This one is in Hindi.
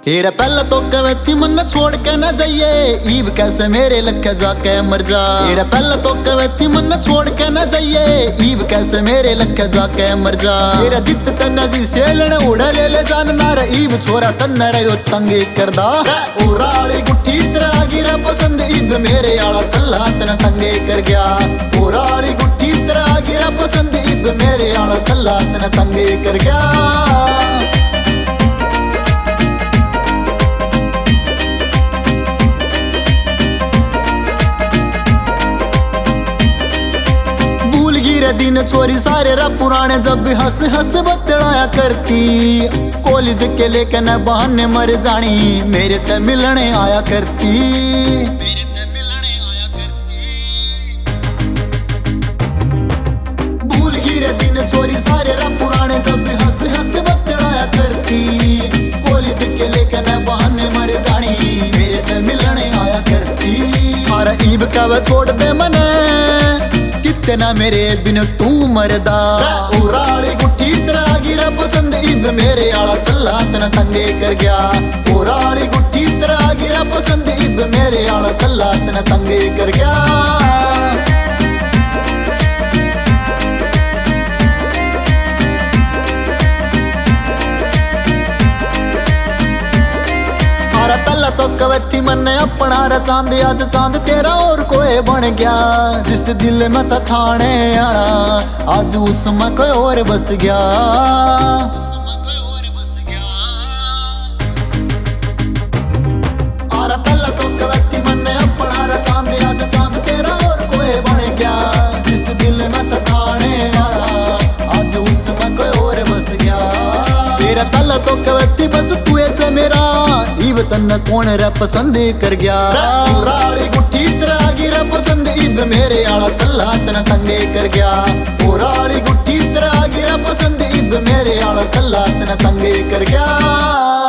हेरा पहला तो कवैती मन छोड़ के न जाइए, ईब कैसे मेरे लखे जाके मर जा। हेरा पहला तो कवैती मन छोड़ के न जाइए, ईब कैसे मेरे लखे जाके मर जा। हेरा जित तन्ना जी सेलन उड़ा ले जान नार, ईब छोरा तन्ना रहो तंगे करदा। ओराली गुट्ठी तेरा गिरा पसंद, ईब मेरे आला चला तना तंगे कर गया। ओराली गुट्ठी तेरा गिरा पसंद, ईब मेरे आला चला तना तंगे कर गया। दिन छोरी सारे रा पुराने, जब भी हंस हंस बतलाया करती। कॉलेज के लेके न बहाने मर जानी, मेरे ते मिलने आया करती। मेरे ते मिलने आया करती। भूल गिरे दिन छोरी सारे रा पुराने, जब भी हंस हंस बतलाया करती। कॉलेज के लेके न बहाने मर जानी, मेरे ते मिलने आया करती। और ईब कब छोड़ दे मने, कितना मेरे बिन तू मरदा। ओराली गुट्ठी तेरा गिरा पसंद, ईब मेरे आला चला तना तंगे कर गया। ओराली गुट्ठी तेरा गिरा पसंद, ईब मेरे आला चला तना तंगे कर गया। पहला तो कवैती मन अपना रा चांद, आज चांद तेरा और कोई बन गया। जिस दिल में था थाने आना, आज उसमें कोई और बस गया। पहला तो कवैती मन अपना रा चांद, आज चांद तेरा और कोई बन गया। जिस दिल में था थाने आना, आज उसमें कोई और बस गया। तेरा पहला तो कवैती बस तू ऐसे मेरा, ईब तन्ना कौन रे पसंद कर गया। ओराली गुट्ठी तेरा गिरा पसंद, ईब मेरे आला चला तना तंगे कर गया। ओराली गुट्ठी तेरा गिरा पसंद, ईब मेरे आला चला तना तंगे कर गया।